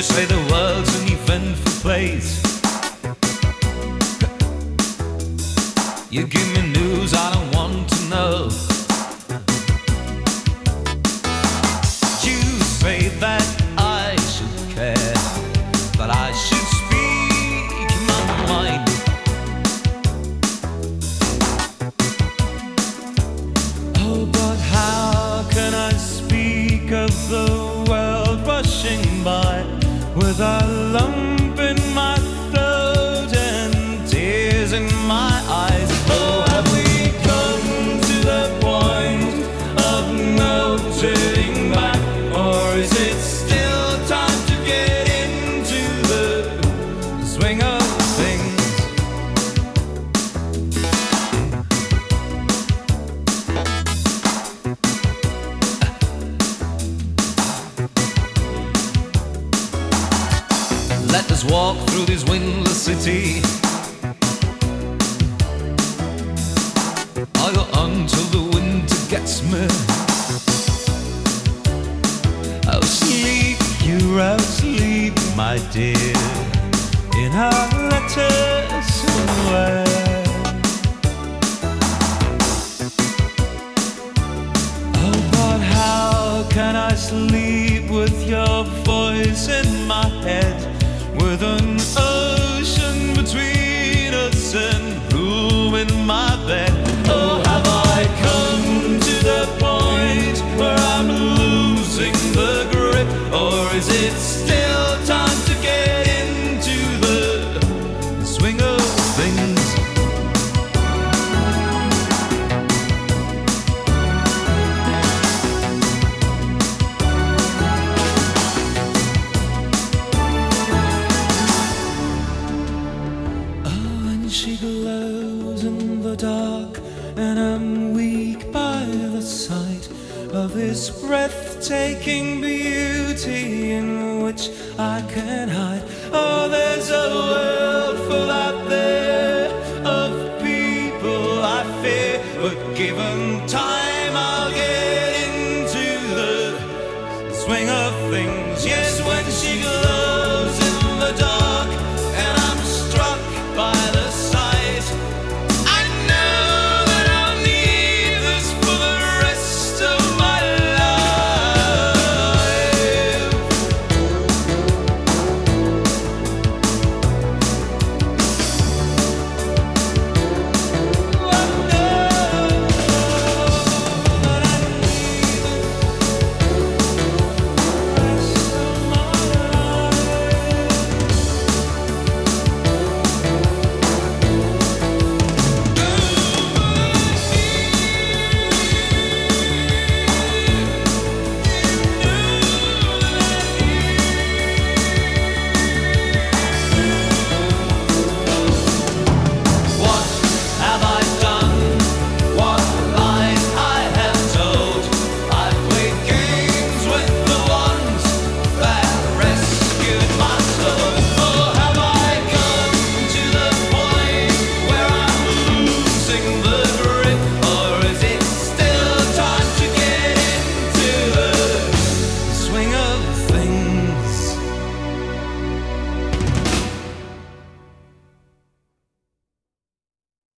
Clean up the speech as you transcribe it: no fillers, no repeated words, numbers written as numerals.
say the world's an eventful place. You give me news I don't want to know. You say that I should care, that I should speak my mind. Oh, but how can I speak of the world rushing by with a lump in my throat and tears in my eyes? Oh, have we come to the point of no turning back, or is it still time to get into the swing of things? Let us walk through this windless city. I'll go until the winter gets me. Oh, sleep, you're asleep, my dear, in our letters somewhere. Oh, but how can I sleep with your voice in my head, with an ocean between us and room in my bed? Oh, have I come to the point where I'm losing the grip, or is it still time to get into the swing of things? She glows in the dark, and I'm weak by the sight of this breathtaking beauty in which I can hide. Oh, there's a world full out there of people I fear, but given time